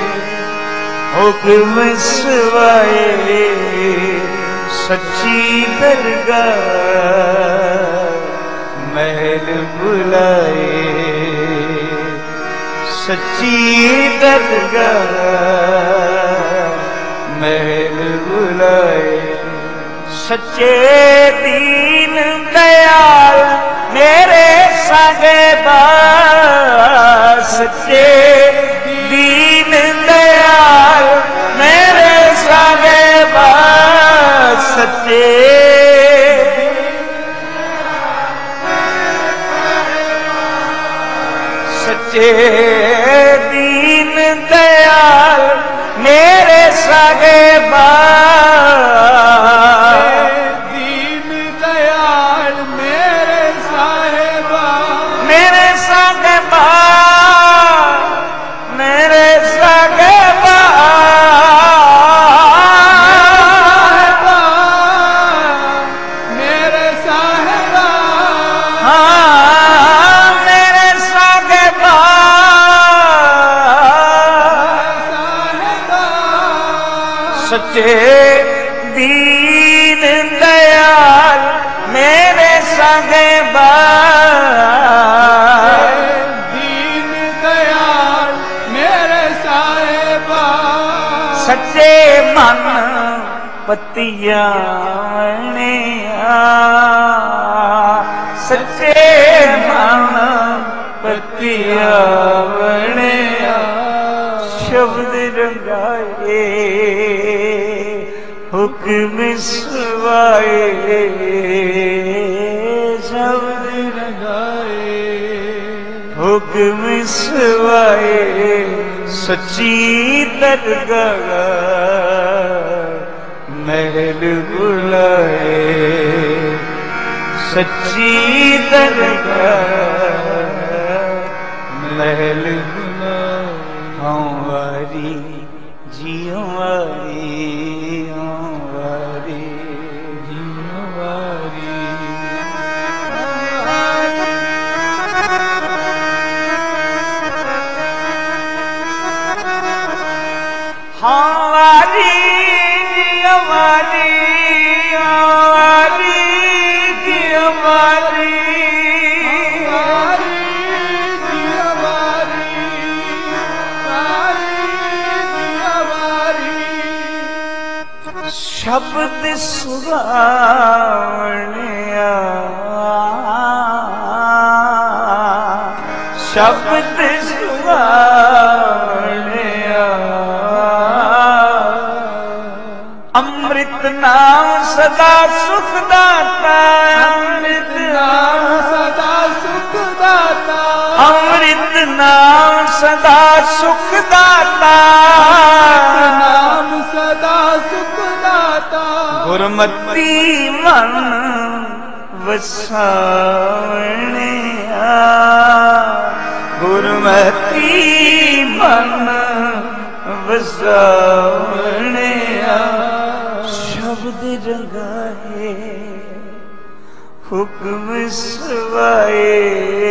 Speaker 1: हुक्म सवाए, सच्ची दरगाह महल बुलाए, सच्ची दरगाह महल बुलाए। सच्चे दीन दयाल मेरे सागे बास, सच्चे दीन दयाल मेरे सागे बास, सच्चे सच्चे दीन दयाल मेरे सागे बास,
Speaker 2: दीन दयाल मेरे साहेबा,
Speaker 1: मेरे सागे बास, मेरे सागे
Speaker 2: साहेबा, मेरे साहेबा,
Speaker 1: हाँ मेरे सागे
Speaker 2: साहेबा,
Speaker 1: सच्चे दीन दयाल मेरे सागे बास,
Speaker 2: दीन दयाल मेरे साहेबा,
Speaker 1: सच्चे मन पतिया ने सच्चे मन पतिया ने शब्द रंगाए हुक्म सवाए, शब्द
Speaker 2: रंगाए
Speaker 1: हुक्म सवाए, सच्ची दरगाह महल बुलाए, सच्ची दरगाह महल बुलाए। हाँ वारी जियो वारी, हाँ वारी जियो वारी। हमारी हमारी हमारी की हमारी शब्द सुहावनिया, शब्द सुहावनिया, अमृत नाम सदा सुख दाता, अमृत नाम
Speaker 2: सदा सुख दाता,
Speaker 1: अमृत नाम सदा सुख दाता,
Speaker 2: नाम सदा सुख दाता,
Speaker 1: गुरमती मन वसावनिया, गुरमती मन वसावनिया। शब्द रंगाए हुक्म सवाए,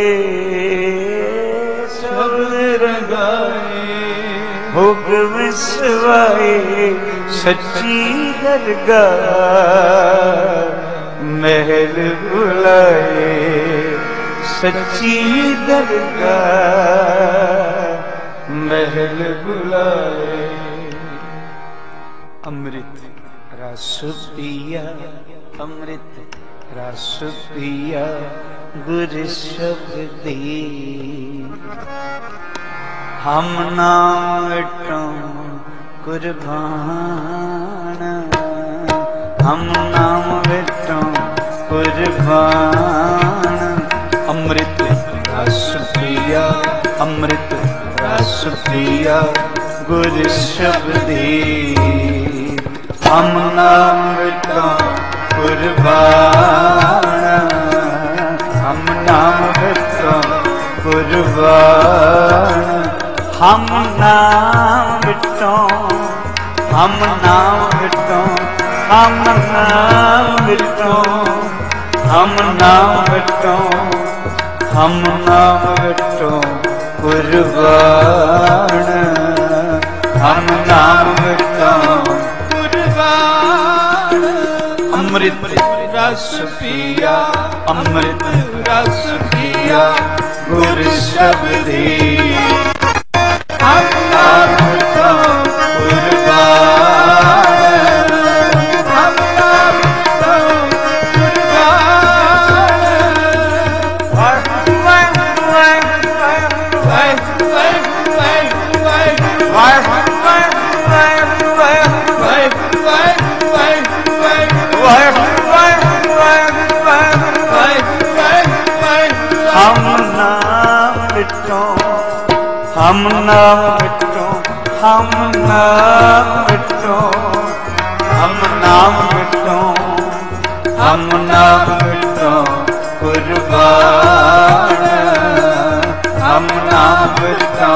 Speaker 1: शब्द रंगाए हुक्म सवाए, सच्ची दरगाह महल बुलाए, सच्ची दरगाह महल बुलाए। अमृत रस पिया अमृत रस पिया गुर शब्दी हम नाम विटो कुर्बान हम नाम विटो कुर्बान अमृत रस पिया अमृत रस पिया गुर शब्दी हम नाम विटो कुर्बान हम नाम विटो कुर्बान हम नाम विटो हम नाम विटो हम नाम विटो हम नाम विटो हम नाम विटो कुर्बान हम नाम विटो कुर्बान अमृत रस पिया अमृत रस पिया गुर शब्दी हम नाम विटो कुर्बान हम नाम विटो हम नाम विटो हम नाम विटो हम नाम विटो हम नाम विटो हम नाम विटो कुर्बान हम नाम विटो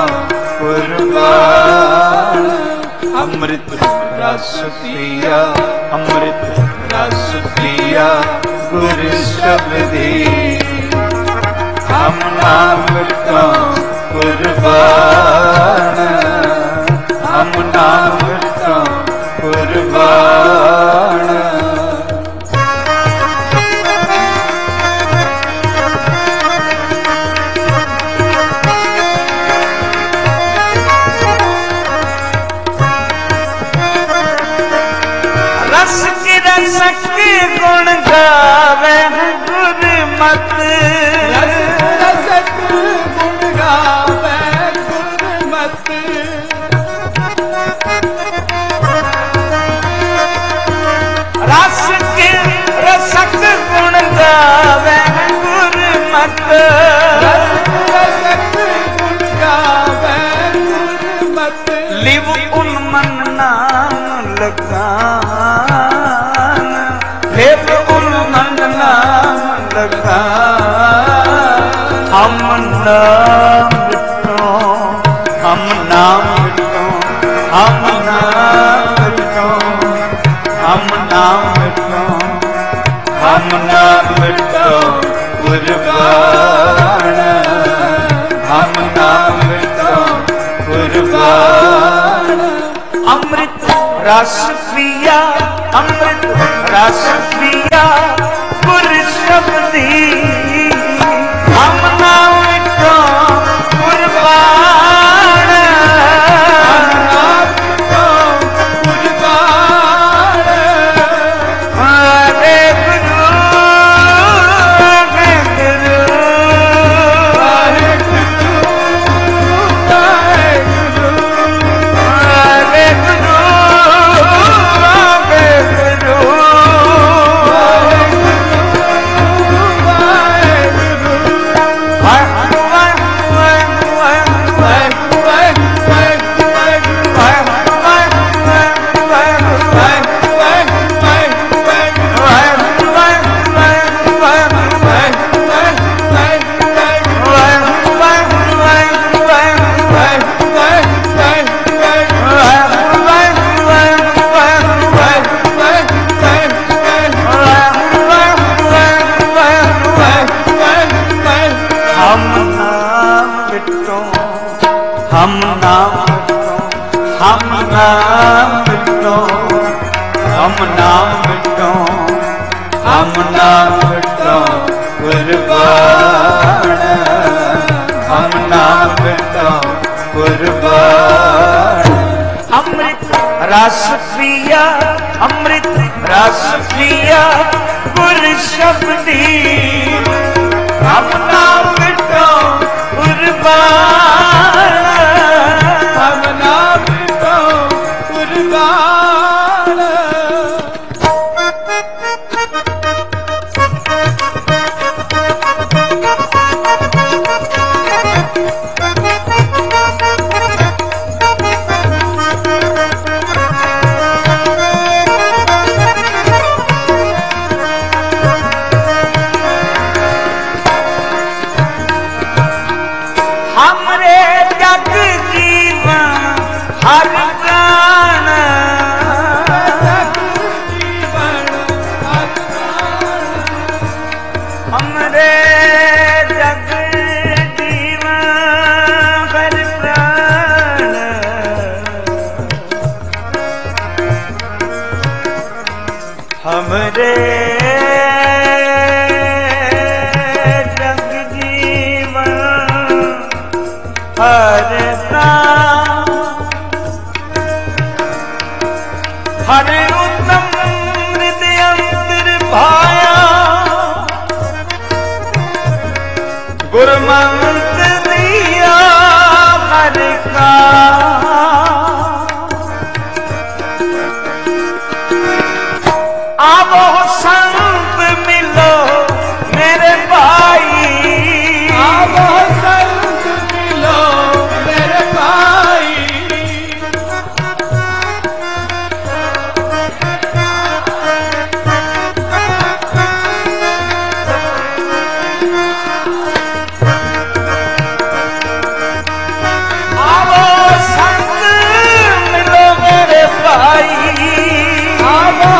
Speaker 1: कुर्बान अमृत रस पिया अमृत रस पिया गुर शब्दी हम नाम विटो कुर्बान हम नाम विटो कुर्बान रस की रसक गुण गावे गुरमत
Speaker 2: रस रसक गुण गावे गुरमत
Speaker 1: रस के रसक गुण गावे गुरमत
Speaker 2: रस रसक गुण गावे गुरमत
Speaker 1: लिव उन्मन नाम लगान लिव उन्मन नाम लगान हम नाम विटो हम नाम विटो हम नाम विटो हम नाम विटो हम नाम विटो कुर्बान हम नाम विटो कुर्बान अमृत रस पिया अमृत रस पिया गुर शब्दी हम नाम विटो कुर्बान
Speaker 2: हम नाम विटो कुर्बान
Speaker 1: हरे गुरु हरे गुरु
Speaker 2: हरे गुरु हरे गुरु
Speaker 1: हरे गुरु हरे गुरु हम नाम विटो हम नाम विटो हम नाम विटो हम नाम विटो कुर्बान हम नाम विटो कुर्बान अमृत रस पिया अमृत रस पिया
Speaker 2: गुर शब्दी अपना बिटो कुर्बान अपना बिटो कुर्बान हमरे जग जीवन हर नाम हर उत्तम हृदय अंतर भाया गुरमंत्र दिया हर का आवो संत मिलो मेरे भाई आवो संत मिलो मेरे भाई आवो संत मिलो मेरे भाई आवो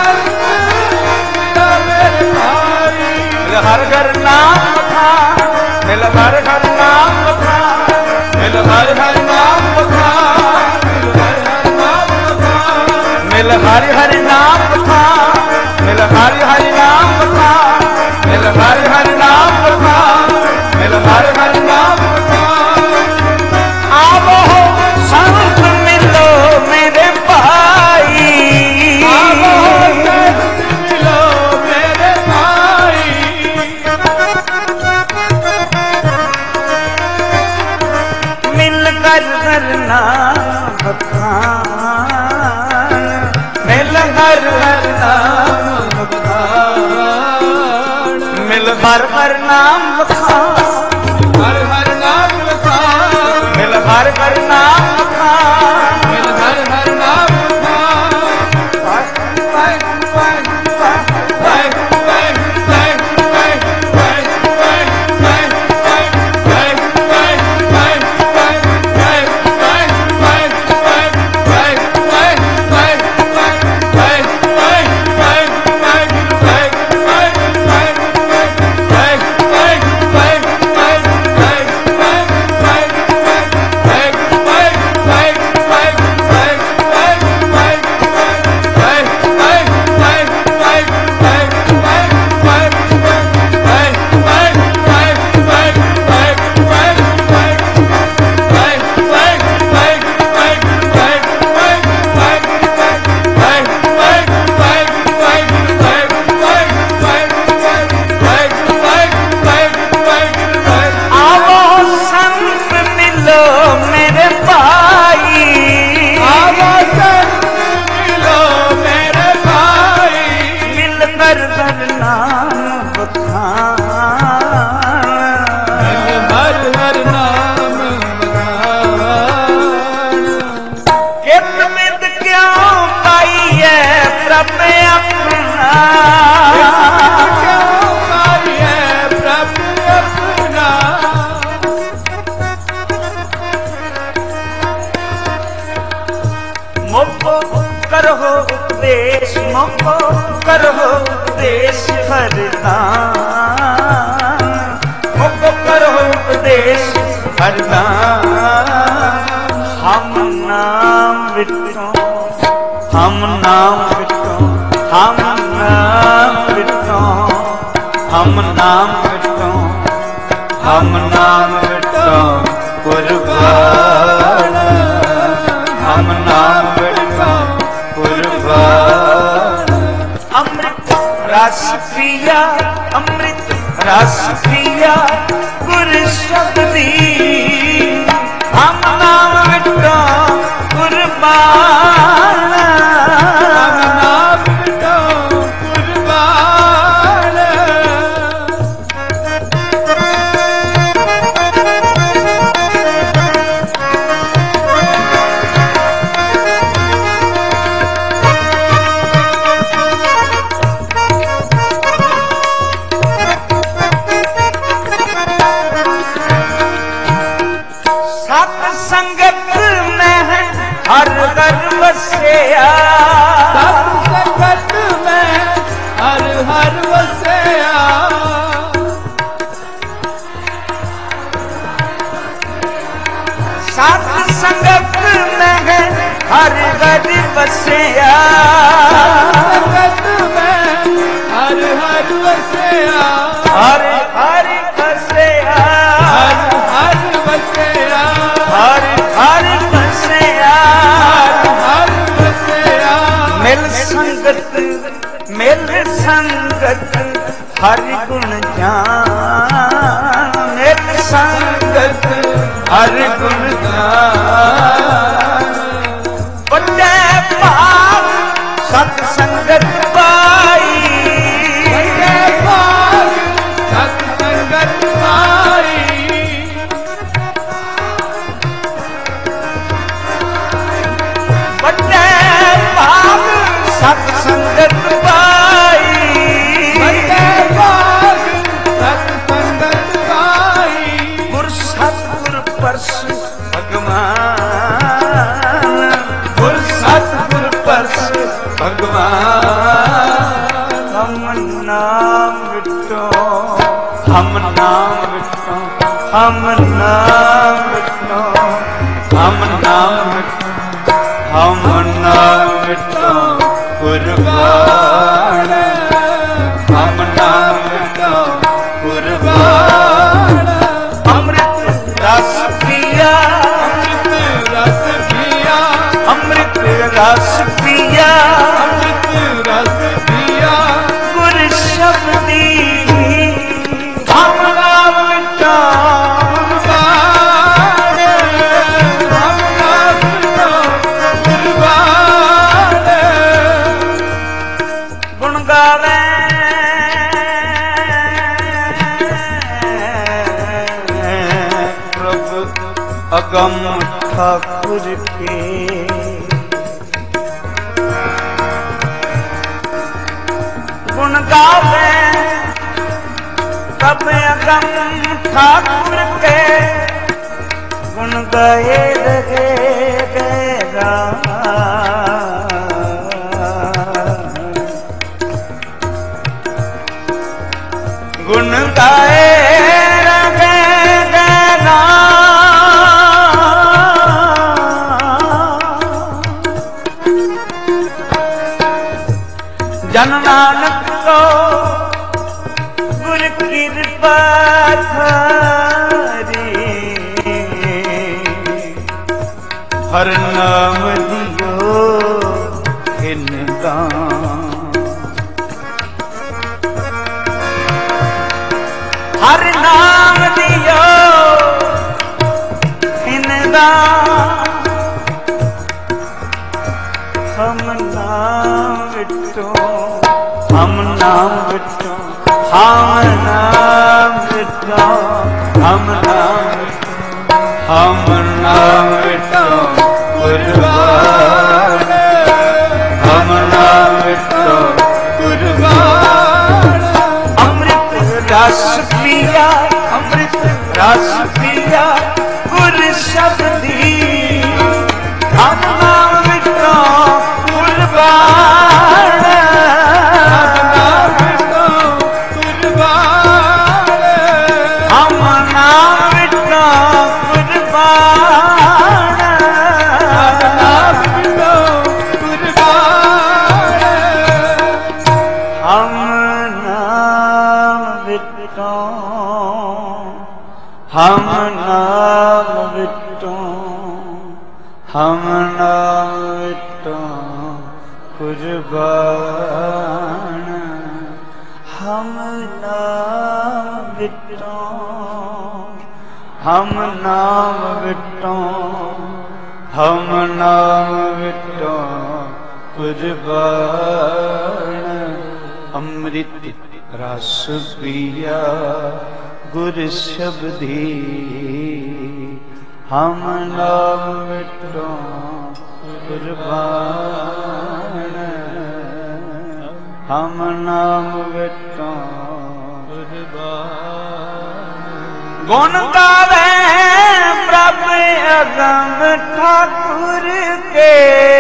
Speaker 2: हर घर नाम था मिल हर घर नाम था मिल हर हर नाम था मिल हर हर नाम था मिल हर हर नाम था मिल हर हर नाम था मिल हर हर नाम था आवो संत मिलो मेरे भाई आवो संत मिलो मेरे भाई मिलकर करना बखान मिलकर करना बखान मिलकर करना बखान हर हर नाम बखान मिलकर करना बखान मिलकर करना
Speaker 1: रस पिया अमृत रस पिया गुर शब्दी हम नाम मिटो कुर्बान हम नाम मिटो कुर्बान हर घर बसिया सत संगत में हर बसिया सत संगत में हर घर बसिया संगत में हर बसिया हर बसिया हर बसिया हर मिल संगत हर गुण जान मिल संगत हर गुण जान बड़े भाग सत संगत पाई बड़े भाग सत संगत पाई बड़े भाग सत संगत पाई बड़े भाग सत संगत पाई गुर सतगुर परसु भगवान गुर सतगुर परसु भगवान हम नाम विटो हम नाम विटो हम नाम विटो हम नाम विटो हम नाम विटो कुर्बान हम नाम विटो कुर्बान अमृत रस पिया अमृत रस पिया अमृत रस पिया अमृत रस पिया गुर शब्दी हम नाम विटो कुर्बान हम नाम विटो कुर्बान गुण गावे प्रभु अगम ठाकुर के गुण गावे तब अगम ठाकुर के गुण गाए रहे गैरा गुण गाए रहे गैरा जन नानक को गुर कृपा थारी हर नाम दियो हिनदान हर नाम दियो हिनदान हम नाम विटो हम नाम विटो हम नाम विटो हम नाम विटो हम नाम विटो कुर्बान हम नाम विटो कुर्बान अमृत रस पिया अमृत रस पिया गुर शब्दी हम नाम विटो कुर्बान हम नाम विटो कुर्बान हम नाम विटो कुर्बान हम नाम विटो कुर्बान हम नाम विटो हम नाम विटो हम नाम विटो कुर्बान हम नाम विटो, हम नाम विटो, हम नाम विटो कुर्बान। अमृत रस पिया गुर शब्दी, हम नाम विटो कुर्बान। हम नाम विटो कुर्बान। गुण गावे प्रभ अगम ठाकुर के,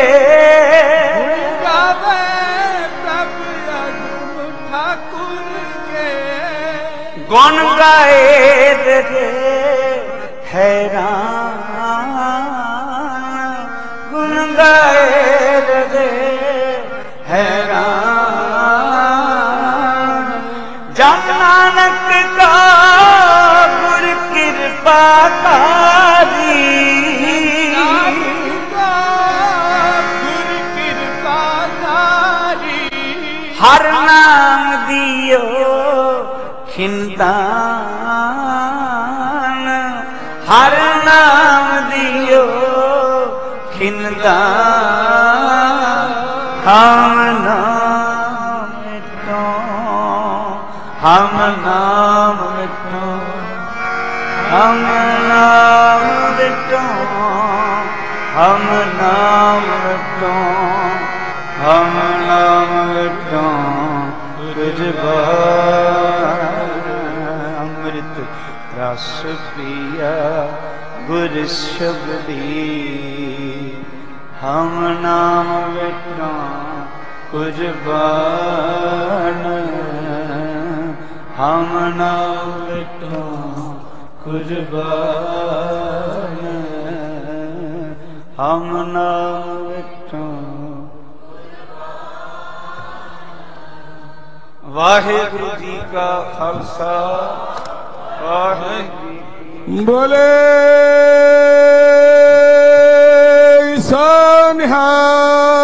Speaker 1: गुण गावे प्रभ अगम ठाकुर के। गुण गाए रहे हैरान, गुण गाए रहे हैरान। जन नानक का गुर कृपा तारी, गुर कृपा तारी। हर नाम दियो खिंदान, हर नाम दियो खिंदान। हम नाम विटो, हम नाम विटो, हम नाम विटो, हम नाम विटो, हम नाम विटो कुर्बान। अमृत रस पिया गुर शब्दी, हम नाम विटो कुर्बान। हम नाम विटो कुर्बान, हम नाम विटो। वाहिगुरु जी का खालसा, वाहिगुरु जी।
Speaker 2: बोले सो निहाल।